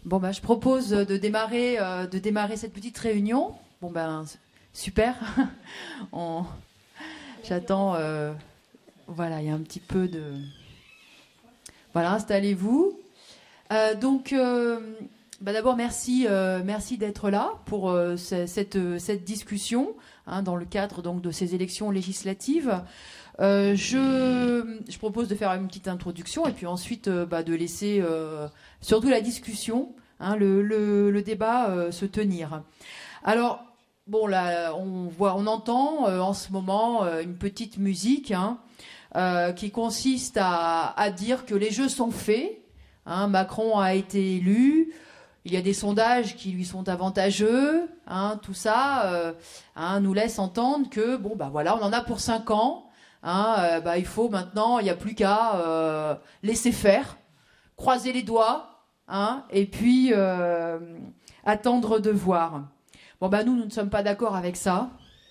Bon, je propose de démarrer cette petite réunion. Bon, super. J'attends. Voilà, il y a un petit peu de. Voilà, installez-vous. D'abord, merci d'être là pour cette discussion dans le cadre donc de ces élections législatives. Je propose de faire une petite introduction et puis ensuite de laisser surtout la discussion, le débat se tenir. Alors, bon, là, on entend en ce moment une petite musique qui consiste à dire que les jeux sont faits. Macron a été élu. Il y a des sondages qui lui sont avantageux. Tout ça nous laisse entendre que voilà, on en a pour 5 ans. Il faut maintenant, il n'y a plus qu'à laisser faire, croiser les doigts, et puis attendre de voir. Nous ne sommes pas d'accord avec ça.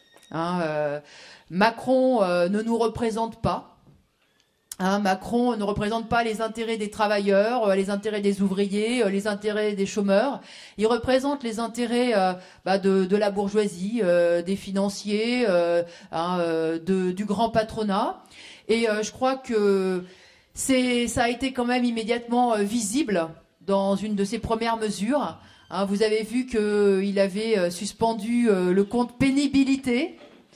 Macron ne nous représente pas. Macron ne représente pas les intérêts des travailleurs, les intérêts des ouvriers, les intérêts des chômeurs. Il représente les intérêts de la bourgeoisie, des financiers, du grand patronat. Et je crois que ça a été quand même immédiatement visible dans une de ses premières mesures. Vous avez vu qu'il avait suspendu le compte pénibilité.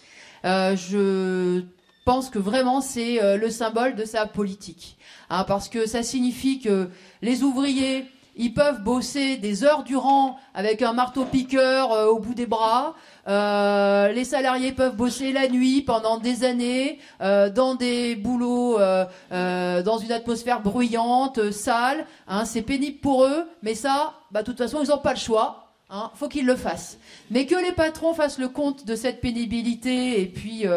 Je pense que vraiment c'est le symbole de sa politique, parce que ça signifie que les ouvriers, ils peuvent bosser des heures durant avec un marteau-piqueur au bout des bras. Les salariés peuvent bosser la nuit pendant des années dans des boulots, dans une atmosphère bruyante, sale. C'est pénible pour eux, mais ça, de toute façon, ils n'ont pas le choix. Faut qu'ils le fassent. Mais que les patrons fassent le compte de cette pénibilité et puis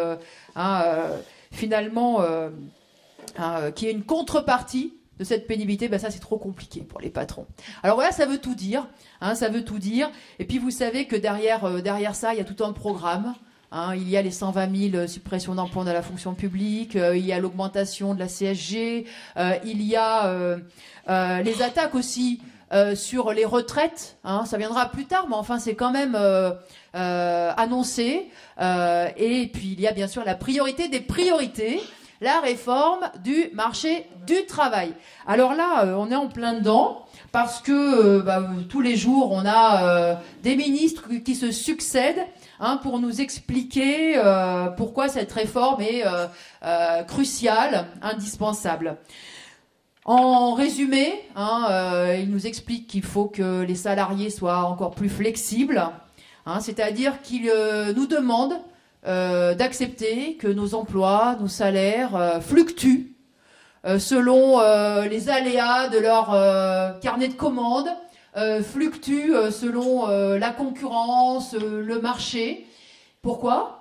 finalement qu'il y ait une contrepartie de cette pénibilité, ça c'est trop compliqué pour les patrons. Alors voilà, ça veut tout dire. Ça veut tout dire. Et puis vous savez que derrière ça, il y a tout un programme. Il y a les 120 000 suppressions d'emplois dans la fonction publique, il y a l'augmentation de la CSG, il y a les attaques aussi sur les retraites. Ça viendra plus tard, mais enfin c'est quand même annoncé. Et puis il y a bien sûr la priorité des priorités, la réforme du marché du travail. Alors là, on est en plein dedans, parce que tous les jours, on a des ministres qui se succèdent pour nous expliquer pourquoi cette réforme est cruciale, indispensable. En résumé, il nous explique qu'il faut que les salariés soient encore plus flexibles, c'est-à-dire qu'il nous demande d'accepter que nos emplois, nos salaires fluctuent selon les aléas de leur carnet de commandes, fluctuent selon la concurrence, le marché. Pourquoi ?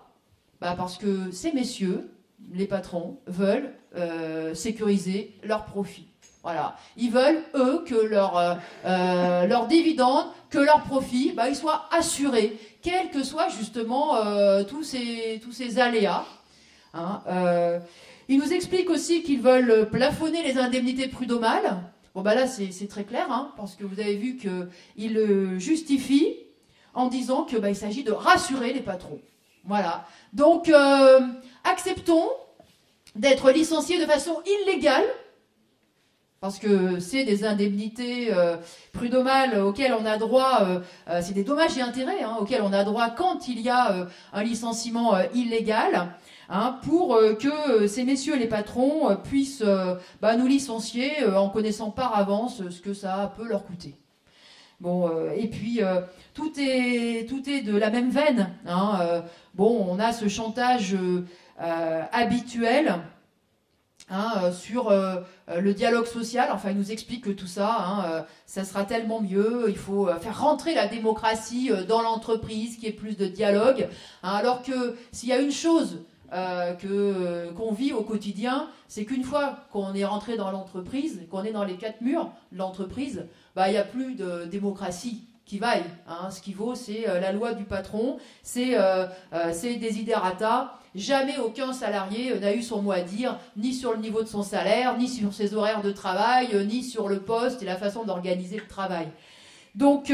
Parce que ces messieurs, les patrons, veulent sécuriser leurs profits. Voilà. Ils veulent, eux, que leurs dividendes, que leurs profits, ils soient assurés, quels que soient justement tous ces aléas. Ils nous expliquent aussi qu'ils veulent plafonner les indemnités prud'homales. Là, c'est très clair, parce que vous avez vu qu'ils le justifient en disant qu'il s'agit de rassurer les patrons. Voilà. Donc, acceptons d'être licenciés de façon illégale, parce que c'est des indemnités prud'homales auxquelles on a droit, c'est des dommages et intérêts auxquels on a droit quand il y a un licenciement illégal, pour que ces messieurs les patrons puissent nous licencier en connaissant par avance ce que ça peut leur coûter. Et puis tout est de la même veine. On a ce chantage habituel sur le dialogue social. Enfin, il nous explique que tout ça, ça sera tellement mieux. Il faut faire rentrer la démocratie dans l'entreprise, qu'il y ait plus de dialogue. Alors que s'il y a une chose qu'on vit au quotidien, c'est qu'une fois qu'on est rentré dans l'entreprise, qu'on est dans les 4 murs de l'entreprise, il n'y a plus de démocratie qui vaille. Ce qui vaut, c'est la loi du patron, c'est desiderata. Jamais aucun salarié n'a eu son mot à dire, ni sur le niveau de son salaire, ni sur ses horaires de travail, ni sur le poste et la façon d'organiser le travail. Donc,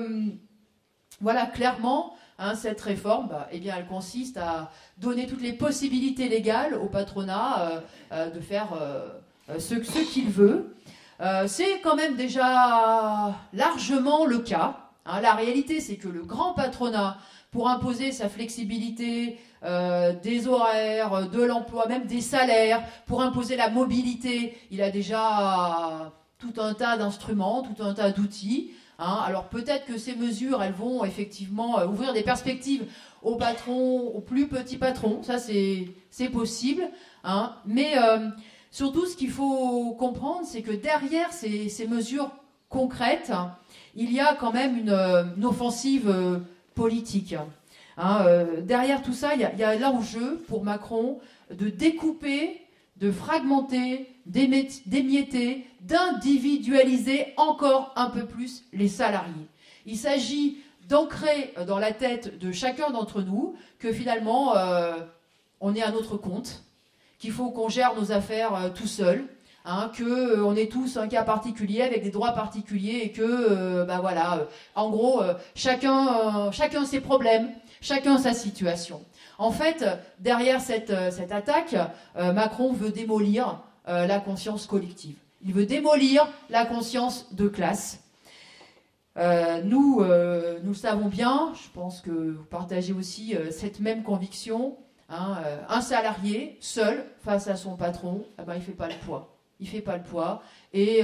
voilà, clairement, hein, cette réforme, eh bien, elle consiste à donner toutes les possibilités légales au patronat de faire ce qu'il veut. C'est quand même déjà largement le cas. Hein. La réalité, c'est que le grand patronat, pour imposer sa flexibilité des horaires, de l'emploi, même des salaires, pour imposer la mobilité, il a déjà tout un tas d'instruments, tout un tas d'outils. Hein. Alors peut-être que ces mesures, elles vont effectivement ouvrir des perspectives aux patrons, aux plus petits patrons, ça c'est possible. Hein. Mais surtout, ce qu'il faut comprendre, c'est que derrière ces mesures concrètes, il y a quand même une offensive politique. Hein, derrière tout ça, il y a l'enjeu pour Macron de découper, de fragmenter, d'émietter, d'individualiser encore un peu plus les salariés. Il s'agit d'ancrer dans la tête de chacun d'entre nous que finalement, on est à notre compte, qu'il faut qu'on gère nos affaires tout seul, hein, qu'on est tous un cas particulier avec des droits particuliers et que, voilà, en gros, chacun ses problèmes, chacun sa situation. En fait, derrière cette attaque, Macron veut démolir la conscience collective. Il veut démolir la conscience de classe. Nous le savons bien, je pense que vous partagez aussi cette même conviction. Hein, un salarié, seul, face à son patron, il ne fait pas le poids. Il ne fait pas le poids et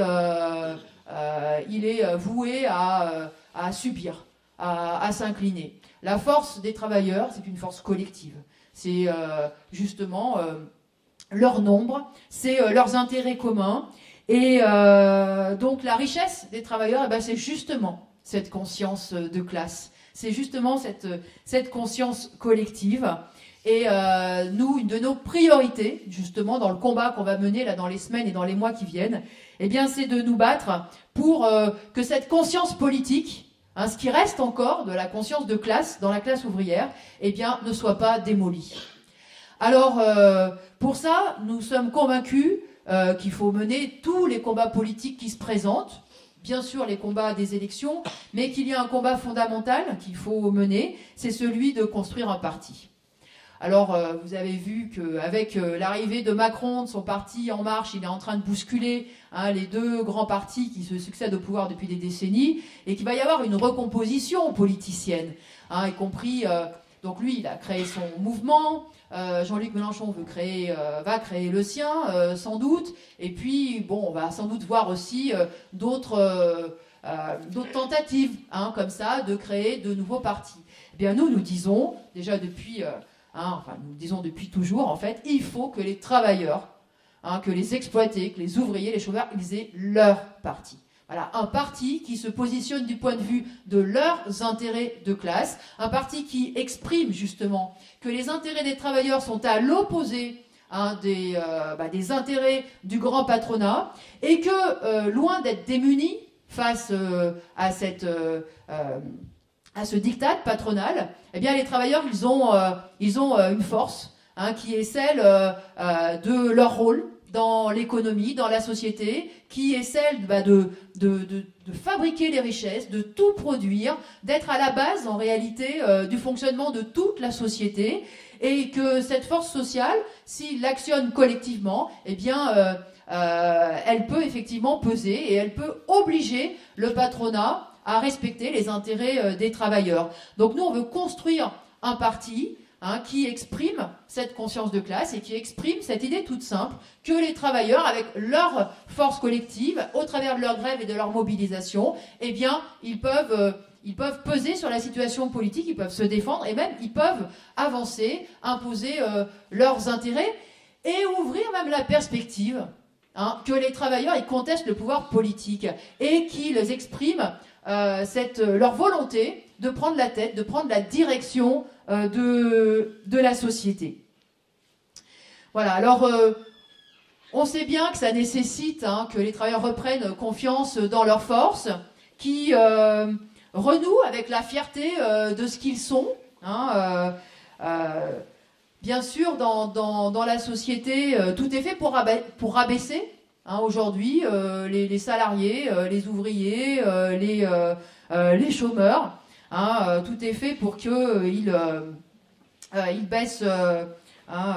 il est voué à subir, à s'incliner. La force des travailleurs, c'est une force collective. C'est justement leur nombre, c'est leurs intérêts communs. Et donc la richesse des travailleurs, c'est justement cette conscience de classe. C'est justement cette conscience collective. Et nous, une de nos priorités, justement, dans le combat qu'on va mener là, dans les semaines et dans les mois qui viennent, c'est de nous battre pour que cette conscience politique, hein, ce qui reste encore de la conscience de classe dans la classe ouvrière, ne soit pas démolie. Alors, pour ça, nous sommes convaincus qu'il faut mener tous les combats politiques qui se présentent, bien sûr les combats des élections, mais qu'il y a un combat fondamental qu'il faut mener, c'est celui de construire un parti. Alors, vous avez vu qu'avec l'arrivée de Macron, de son parti En Marche, il est en train de bousculer les deux grands partis qui se succèdent au pouvoir depuis des décennies, et qu'il va y avoir une recomposition politicienne, y compris... donc lui, il a créé son mouvement, Jean-Luc Mélenchon va créer le sien, sans doute, et puis, on va sans doute voir aussi d'autres tentatives, comme ça, de créer de nouveaux partis. Nous disons, déjà depuis... nous disons depuis toujours, en fait, il faut que les travailleurs, que les exploités, que les ouvriers, les chômeurs, ils aient leur parti. Voilà, un parti qui se positionne du point de vue de leurs intérêts de classe, un parti qui exprime justement que les intérêts des travailleurs sont à l'opposé des intérêts du grand patronat, et que, loin d'être démunis face à ce diktat patronal, les travailleurs, ils ont une force qui est celle de leur rôle dans l'économie, dans la société, qui est celle de fabriquer les richesses, de tout produire, d'être à la base, en réalité, du fonctionnement de toute la société, et que cette force sociale, s'il l'actionne collectivement, elle peut effectivement peser, et elle peut obliger le patronat à respecter les intérêts des travailleurs. Donc nous, on veut construire un parti qui exprime cette conscience de classe et qui exprime cette idée toute simple que les travailleurs, avec leur force collective, au travers de leur grève et de leur mobilisation, ils peuvent peser sur la situation politique, ils peuvent se défendre et même ils peuvent avancer, imposer leurs intérêts et ouvrir même la perspective que les travailleurs ils contestent le pouvoir politique et qu'ils expriment leur volonté de prendre la tête, de prendre la direction de la société. Voilà, alors on sait bien que ça nécessite que les travailleurs reprennent confiance dans leurs forces, qui renouent avec la fierté de ce qu'ils sont. Bien sûr, dans la société, tout est fait pour rabaisser Hein, aujourd'hui, les salariés, les ouvriers, les chômeurs, hein, tout est fait pour qu'ils baissent, hein,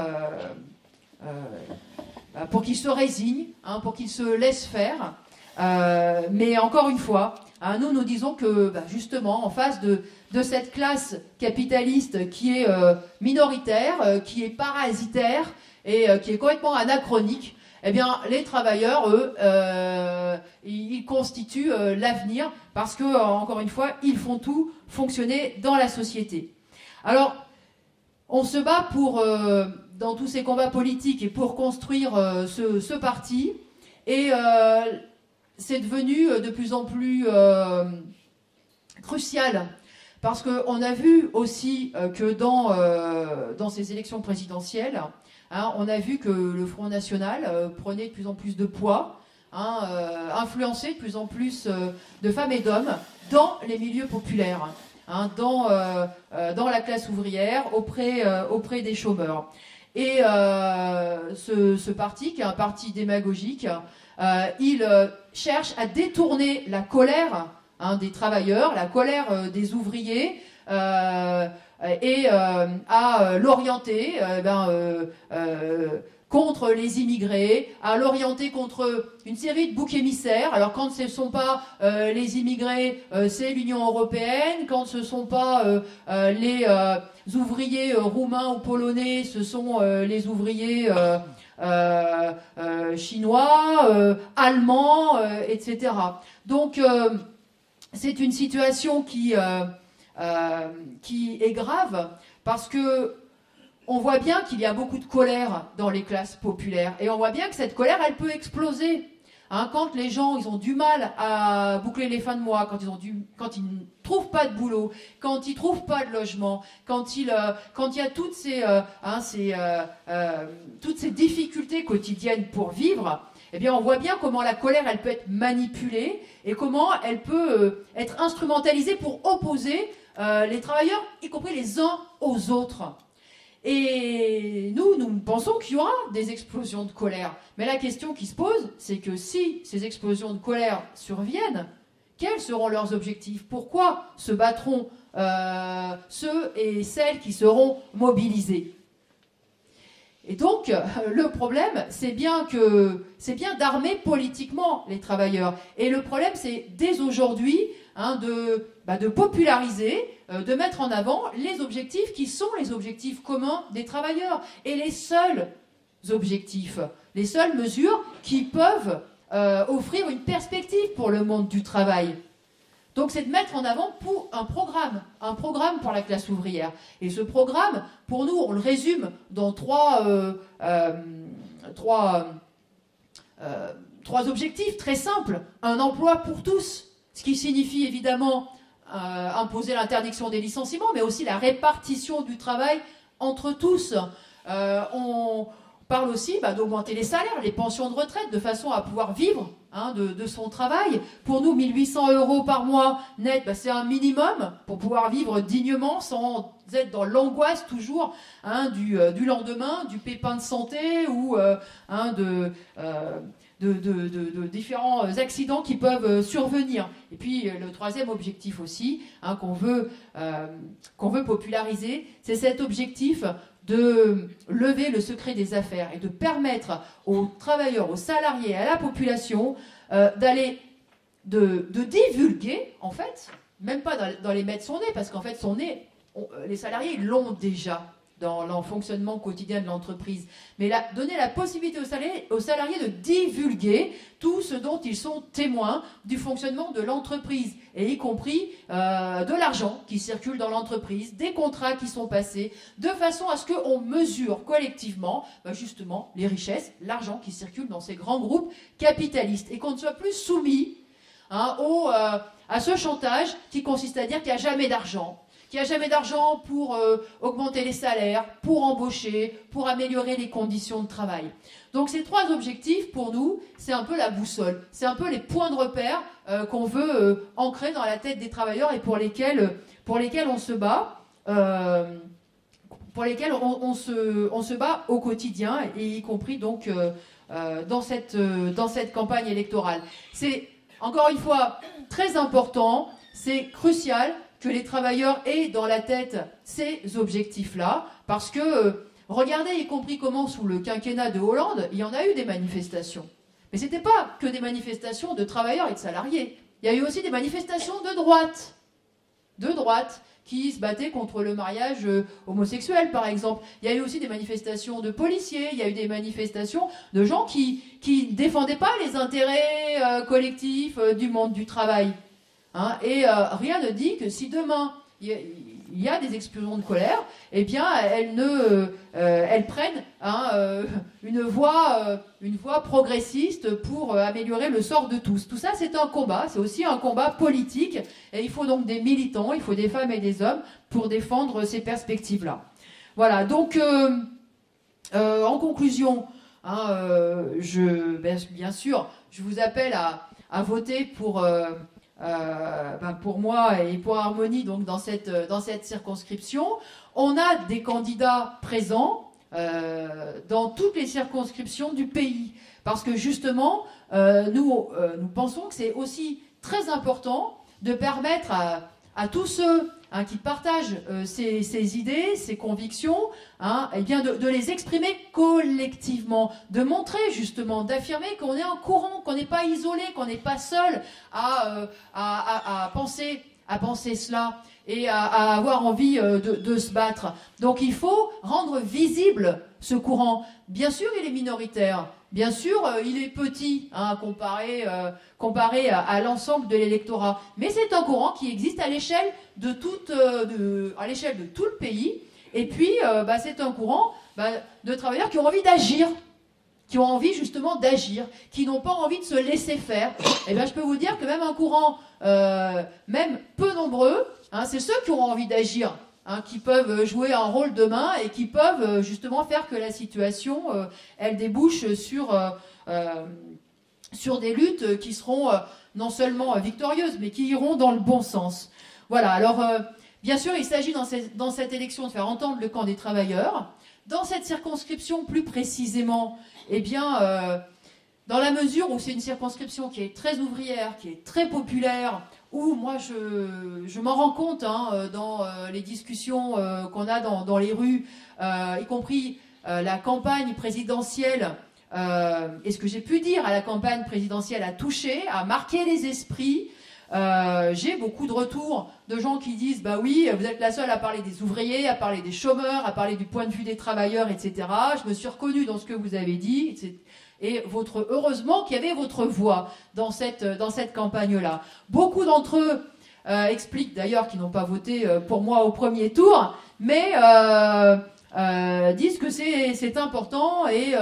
pour qu'ils se résignent, hein, pour qu'ils se laissent faire. Mais encore une fois, hein, nous disons que justement, en face de cette classe capitaliste qui est minoritaire, qui est parasitaire et qui est complètement anachronique, eh bien, les travailleurs, eux, ils constituent l'avenir parce que, encore une fois, ils font tout fonctionner dans la société. Alors, on se bat dans tous ces combats politiques et pour construire ce parti. Et c'est devenu de plus en plus crucial parce qu'on a vu aussi que dans ces élections présidentielles, hein, on a vu que le Front National prenait de plus en plus de poids, hein, influençait de plus en plus de femmes et d'hommes dans les milieux populaires, hein, dans la classe ouvrière, auprès des chômeurs. Et ce parti, qui est un parti démagogique, il cherche à détourner la colère, hein, des travailleurs, la colère des ouvriers, et à l'orienter contre les immigrés, à l'orienter contre une série de boucs émissaires. Alors quand ce ne sont pas les immigrés, c'est l'Union européenne. Quand ce ne sont pas les ouvriers roumains ou polonais, ce sont les ouvriers chinois, allemands, etc. Donc c'est une situation qui est grave parce que on voit bien qu'il y a beaucoup de colère dans les classes populaires et on voit bien que cette colère, elle peut exploser. Hein, quand les gens, ils ont du mal à boucler les fins de mois, quand ils ne trouvent pas de boulot, quand ils trouvent pas de logement, quand il y a toutes ces difficultés quotidiennes pour vivre, eh bien, on voit bien comment la colère, elle peut être manipulée et comment elle peut être instrumentalisée pour opposer les travailleurs, y compris les uns aux autres. Et nous pensons qu'il y aura des explosions de colère. Mais la question qui se pose, c'est que si ces explosions de colère surviennent, quels seront leurs objectifs? Pourquoi se battront ceux et celles qui seront mobilisés? Et donc, le problème, c'est bien d'armer politiquement les travailleurs. Et le problème, c'est dès aujourd'hui, hein, de populariser, de mettre en avant les objectifs qui sont les objectifs communs des travailleurs. Et les seuls objectifs, les seules mesures qui peuvent offrir une perspective pour le monde du travail. Donc c'est de mettre en avant pour un programme pour la classe ouvrière. Et ce programme, pour nous, on le résume dans trois objectifs très simples. Un emploi pour tous, ce qui signifie évidemment imposer l'interdiction des licenciements, mais aussi la répartition du travail entre tous. On parle aussi d'augmenter les salaires, les pensions de retraite, de façon à pouvoir vivre, hein, de son travail. Pour nous, 1 800 € par mois net, c'est un minimum pour pouvoir vivre dignement sans être dans l'angoisse toujours, hein, du lendemain, du pépin de santé ou de différents accidents qui peuvent survenir. Et puis le troisième objectif aussi, hein, qu'on veut populariser, c'est cet objectif de lever le secret des affaires et de permettre aux travailleurs, aux salariés, à la population de divulguer, en fait, même pas dans les mettre son nez, parce qu'en fait son nez, les salariés l'ont déjà dans le fonctionnement quotidien de l'entreprise. Mais donner la possibilité aux salariés de divulguer tout ce dont ils sont témoins du fonctionnement de l'entreprise, et y compris de l'argent qui circule dans l'entreprise, des contrats qui sont passés, de façon à ce qu'on mesure collectivement justement les richesses, l'argent qui circule dans ces grands groupes capitalistes, et qu'on ne soit plus soumis, hein, à ce chantage qui consiste à dire qu'il n'y a jamais d'argent, pour augmenter les salaires, pour embaucher, pour améliorer les conditions de travail. Donc ces trois objectifs, pour nous, c'est un peu la boussole. C'est un peu les points de repère qu'on veut ancrer dans la tête des travailleurs et pour lesquels on se bat, pour lesquels on se bat au quotidien, et y compris donc dans cette campagne électorale. C'est, encore une fois, très important, c'est crucial que les travailleurs aient dans la tête ces objectifs-là, parce que, regardez, y compris comment, sous le quinquennat de Hollande, il y en a eu des manifestations. Mais ce n'était pas que des manifestations de travailleurs et de salariés. Il y a eu aussi des manifestations de droite, qui se battaient contre le mariage homosexuel, par exemple. Il y a eu aussi des manifestations de policiers, il y a eu des manifestations de gens qui ne défendaient pas les intérêts collectifs du monde du travail. Hein, et rien ne dit que si demain il y a des explosions de colère, eh bien elles prennent une voie progressiste pour améliorer le sort de tous. Tout ça, c'est un combat, c'est aussi un combat politique, et il faut donc des militants, il faut des femmes et des hommes pour défendre ces perspectives-là. Voilà, donc en conclusion, bien sûr, je vous appelle à voter pour moi et pour Harmonie, donc dans cette circonscription. On a des candidats présents dans toutes les circonscriptions du pays, parce que justement, nous pensons que c'est aussi très important de permettre à tous ceux qui partagent ces idées, ces convictions, eh bien de les exprimer collectivement, de montrer justement, d'affirmer qu'on est un courant, qu'on n'est pas isolé, qu'on n'est pas seul à penser cela et à avoir envie de se battre. Donc il faut rendre visible ce courant. Bien sûr, il est minoritaire. Bien sûr, il est petit, comparé à l'ensemble de l'électorat. Mais c'est un courant qui existe à l'échelle de tout le pays. Et puis, c'est un courant de travailleurs qui ont envie d'agir, qui ont envie justement d'agir, qui n'ont pas envie de se laisser faire. Et bien, je peux vous dire que même un courant, même peu nombreux, c'est ceux qui ont envie d'agir, qui peuvent jouer un rôle demain et qui peuvent justement faire que la situation, elle débouche sur des luttes qui seront non seulement victorieuses, mais qui iront dans le bon sens. Voilà, alors bien sûr, il s'agit dans cette élection de faire entendre le camp des travailleurs. Dans cette circonscription, plus précisément, eh bien, dans la mesure où c'est une circonscription qui est très ouvrière, qui est très populaire, où moi je m'en rends compte dans les discussions qu'on a dans les rues, y compris la campagne présidentielle, et ce que j'ai pu dire à la campagne présidentielle a touché, a marqué les esprits. J'ai beaucoup de retours de gens qui disent bah oui, vous êtes la seule à parler des ouvriers, à parler des chômeurs, à parler du point de vue des travailleurs, etc. Je me suis reconnue dans ce que vous avez dit, etc. Et heureusement qu'il y avait votre voix dans cette campagne-là. Beaucoup d'entre eux expliquent d'ailleurs qu'ils n'ont pas voté pour moi au premier tour, mais disent que c'est important et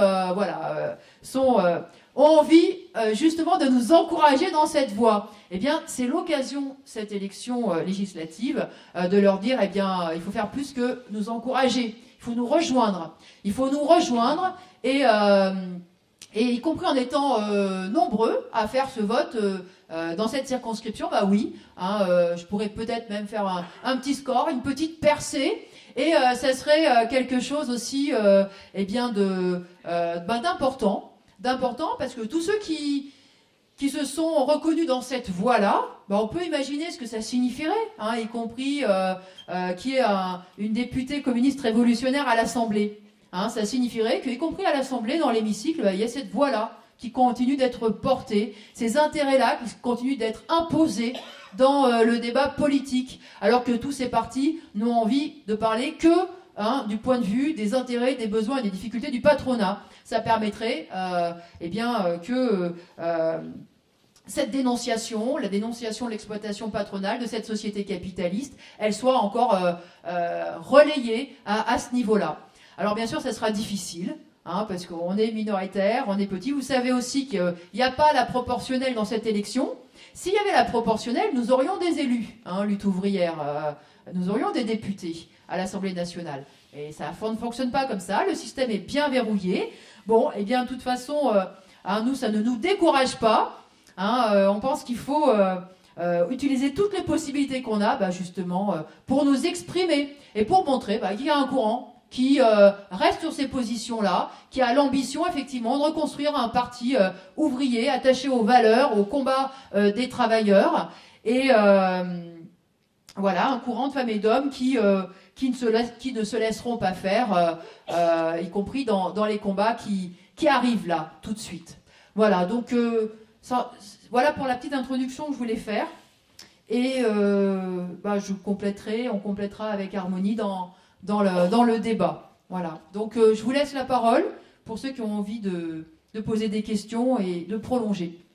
ont envie justement de nous encourager dans cette voie. Eh bien, c'est l'occasion, cette élection législative, de leur dire, eh bien, il faut faire plus que nous encourager. Il faut nous rejoindre. Il faut nous rejoindre et y compris en étant nombreux à faire ce vote dans cette circonscription, bah oui, je pourrais peut-être même faire un petit score, une petite percée, et ça serait quelque chose aussi d'important, parce que tous ceux qui se sont reconnus dans cette voie-là, on peut imaginer ce que ça signifierait, y compris qui est une députée communiste révolutionnaire à l'Assemblée. Ça signifierait qu'y compris à l'Assemblée, dans l'hémicycle, il y a cette voix-là qui continue d'être portée, ces intérêts-là qui continuent d'être imposés dans le débat politique, alors que tous ces partis n'ont envie de parler que du point de vue des intérêts, des besoins et des difficultés du patronat. Ça permettrait que cette dénonciation, la dénonciation de l'exploitation patronale de cette société capitaliste, elle soit encore relayée à ce niveau-là. Alors bien sûr, ça sera difficile, parce qu'on est minoritaire, on est petit. Vous savez aussi qu'il n'y a pas la proportionnelle dans cette élection. S'il y avait la proportionnelle, nous aurions des élus, lutte ouvrière, nous aurions des députés à l'Assemblée nationale. Et ça ne fonctionne pas comme ça, le système est bien verrouillé. Bon, eh bien, de toute façon, nous, ça ne nous décourage pas. On pense qu'il faut utiliser toutes les possibilités qu'on a, justement, pour nous exprimer et pour montrer qu'il y a un courant qui reste sur ces positions-là, qui a l'ambition effectivement de reconstruire un parti ouvrier attaché aux valeurs, au combat des travailleurs, et voilà, un courant de femmes et d'hommes qui ne se laisseront pas faire, y compris dans les combats qui arrivent là, tout de suite. Voilà, donc voilà pour la petite introduction que je voulais faire. Et on complétera avec Harmonie dans le débat. Voilà, donc je vous laisse la parole pour ceux qui ont envie de poser des questions et de prolonger.